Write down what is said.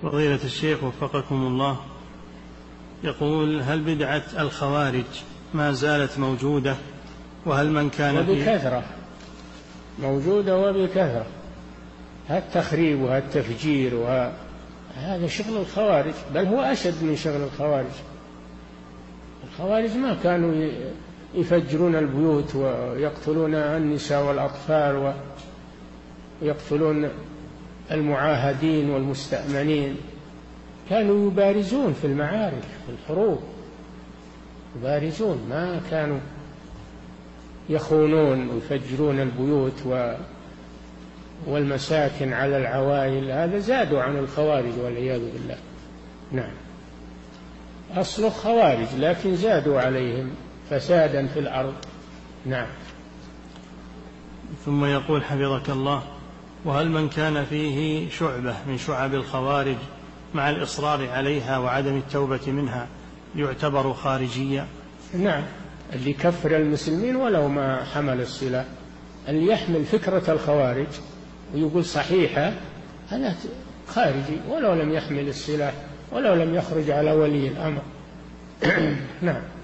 فضيلة الشيخ وفقكم الله، يقول: هل بدعة الخوارج ما زالت موجودة؟ وهل من كان وبكثرة موجودة وبكثرة، التخريب والتفجير وهذا شغل الخوارج، بل هو أشد من شغل الخوارج. الخوارج ما كانوا يفجرون البيوت ويقتلون النساء والأطفال ويقتلون المعاهدين والمستأمنين، كانوا يبارزون في المعارك في الحروب، يبارزون، ما كانوا يخونون ويفجرون البيوت والمساكن على العوائل. هذا زادوا عن الخوارج والعياذ بالله. نعم، أصل خوارج لكن زادوا عليهم فسادا في الأرض. نعم. ثم يقول حفظك الله: وهل من كان فيه شعبة من شعب الخوارج مع الإصرار عليها وعدم التوبة منها يعتبر خارجيا؟ نعم، اللي كفر المسلمين ولو ما حمل السلاح، اللي يحمل فكرة الخوارج ويقول صحيحة هذا خارجي ولو لم يحمل السلاح ولو لم يخرج على ولي الأمر. نعم.